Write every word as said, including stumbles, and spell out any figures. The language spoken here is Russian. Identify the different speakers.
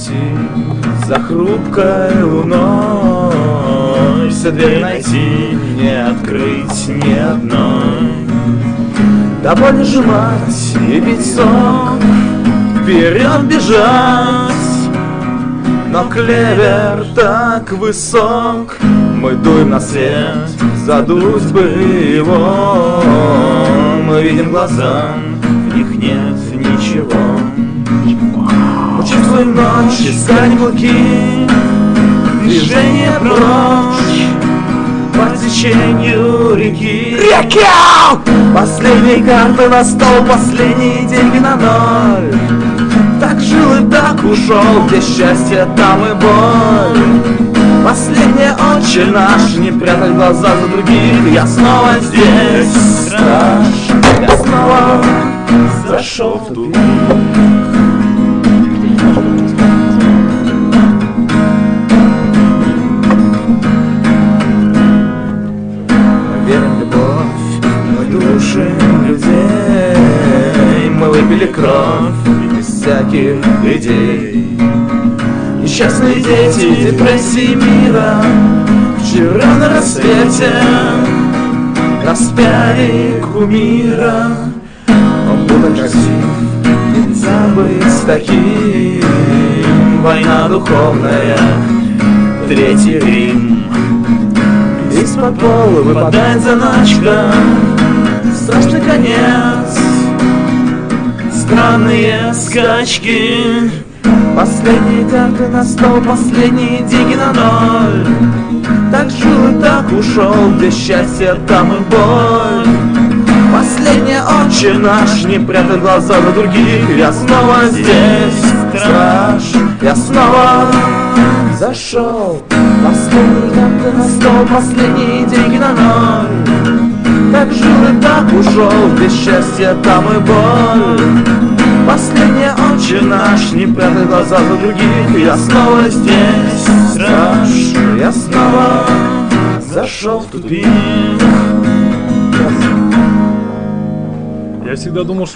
Speaker 1: идти за хрупкой луной, все двери найти, не открыть ни одной. До боли сжимать и бить сок, вперед бежать, но клевер так высок. Мы дуем на свет, задуть бы его. Мы видим глаза, в них нет ничего. Мы чувствуем ночь, искать клыки, движение прочь по течению реки. Реки! Последние карты на стол, последние деньги на ноль. Так жил и так ушел, где счастье, там и боль. Последнее отче наш, не прятать глаза за других. Я снова здесь, страж, я снова зашел в тупик. Мы верим в любовь, мы душим людей. Мы выпили кровь без всяких идей. Несчастные дети депрессии мира вчера на рассвете распяли кумира. Он был так красив, нельзя быть таким. Война духовная, Третий Рим. Из-под пола выпадает заначка, страшный конец, странные скачки. Последние карты на стол, последние деньги на ноль. Так жил и так ушел, где счастье, там и боль. Последнее отче наш, не прятать глаза за других. Я снова здесь, страж, я снова зашел. Последние карты на стол, последние деньги на ноль. Так жил и так ушел, где счастье, там и боль. Последнее отче наш, не прятать глаза за других. Я снова здесь, страж, я снова зашел в тупик.
Speaker 2: Я всегда думал, что